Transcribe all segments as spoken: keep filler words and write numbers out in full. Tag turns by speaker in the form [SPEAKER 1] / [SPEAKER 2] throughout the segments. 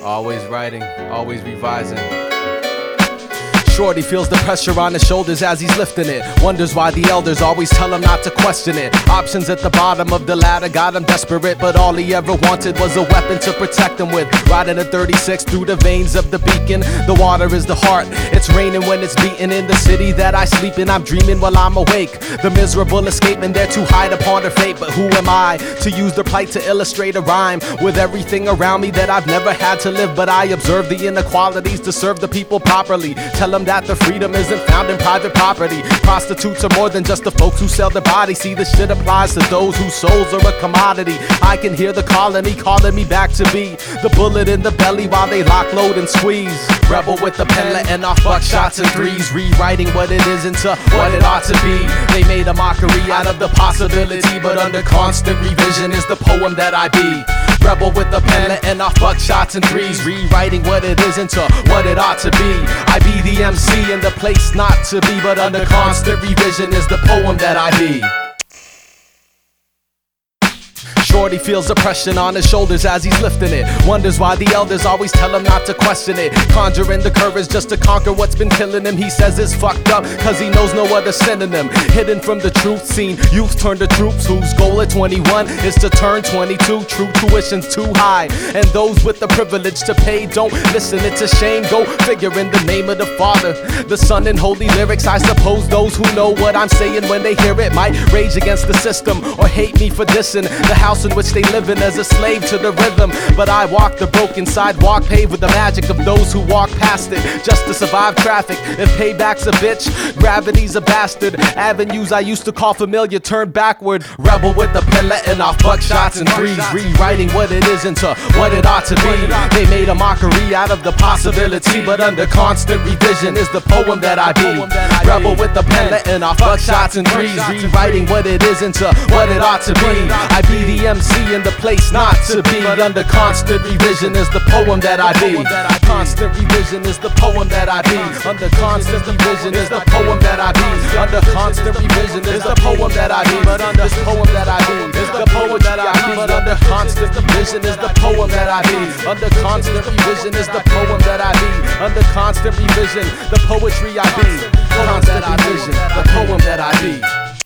[SPEAKER 1] Always writing, always revising. Shorty feels the pressure on his shoulders as he's lifting it. Wonders why the elders always tell him not to question it. Options at the bottom of the ladder got him desperate, but all he ever wanted was a weapon to protect him with. Riding a thirty-six through the veins of the beacon. The water is the heart. It's raining when it's beating in the city that I sleep in. I'm dreaming while I'm awake. The miserable escaping there to hide upon their fate. But who am I to use their plight to illustrate a rhyme with everything around me that I've never had to live? But I observe the inequalities to serve the people properly. Tell them that the freedom isn't found in private property. Prostitutes are more than just the folks who sell their bodies. See, this shit applies to those whose souls are a commodity. I can hear the colony calling me back to be the bullet in the belly while they lock, load, and squeeze. Rebel with the pen, letting off buckshots and threes, rewriting what it is into what it ought to be. They made a mockery out of the possibility, but under constant revision is the poem that I be. Rebel with the pen, letting off buckshots and threes, rewriting what it is into what it ought to be. I be the M C in the place not to be, but under constant revision is the poem that I be. Shorty feels oppression on his shoulders as he's lifting it. Wonders why the elders always tell him not to question it. Conjuring the courage just to conquer what's been killing him. He says it's fucked up cause he knows no other synonym. Hidden from the truth scene, youth turn to troops whose goal at twenty-one is to turn twenty-two. True tuition's too high, and those with the privilege to pay don't listen. It's a shame, go figure in the name of the Father, the Son, and holy lyrics. I suppose those who know what I'm saying when they hear it might rage against the system or hate me for dissing the house in which they live in as a slave to the rhythm. But I walk the broken sidewalk paved with the magic of those who walk past it just to survive traffic. If payback's a bitch, gravity's a bastard. Avenues I used to call familiar turned backward. Rebel with the pen, letting off buckshots and threes, rewriting what it is into what it ought to be. They made a mockery out of the possibility, but under constant revision is the poem that I be. Rebel with the pen, letting off buckshots and threes, rewriting what it is into what it ought to be. I be the M C in the place not to be. Under constant revision is the poem that I be. Constant revision is the poem that I be. Under constant revision is the poem that I be. Under constant revision is the poem that I be. But under this poem that I be is the poem that I be. But under constant revision is the poem that I be. Under constant revision is the poem that I be. Under constant revision, the poetry I be. Constant revision, the poem that I be.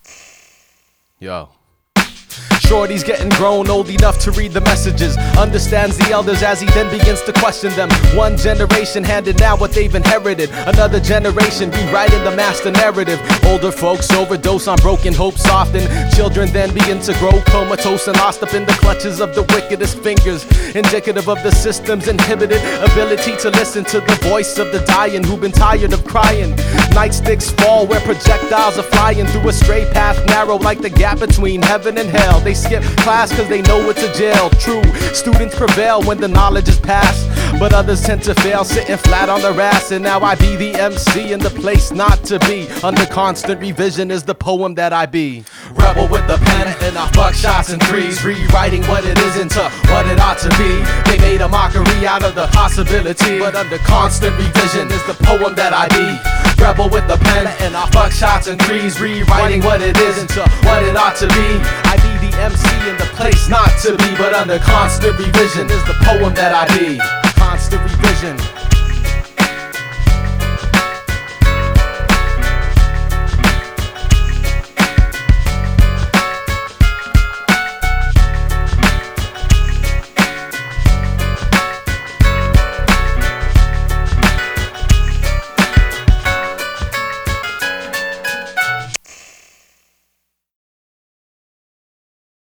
[SPEAKER 1] Yo. Shorty's getting grown, old enough to read the messages. Understands the elders as he then begins to question them. One generation handed down what they've inherited. Another generation rewriting the master narrative. Older folks overdose on broken hopes often. Children then begin to grow comatose and lost up in the clutches of the wickedest fingers. Indicative of the system's inhibited ability to listen to the voice of the dying who've been tired of crying. Nightsticks fall where projectiles are flying through a straight path narrow like the gap between heaven and hell. They skip class cause they know it's a jail. True, students prevail when the knowledge is passed, but others tend to fail, sitting flat on their ass. And now I be the M C in the place not to be. Under constant revision is the poem that I be. Rebel with the pen and off buckshots and threes, rewriting what it is into what it ought to be. They made a mockery out of the possibility, but under constant revision is the poem that I be. Rebel with the pen and off buckshots and threes, rewriting what it is into what it ought to be. I be the M C in the place not to be, but under constant revision is the poem that I be. Constant revision.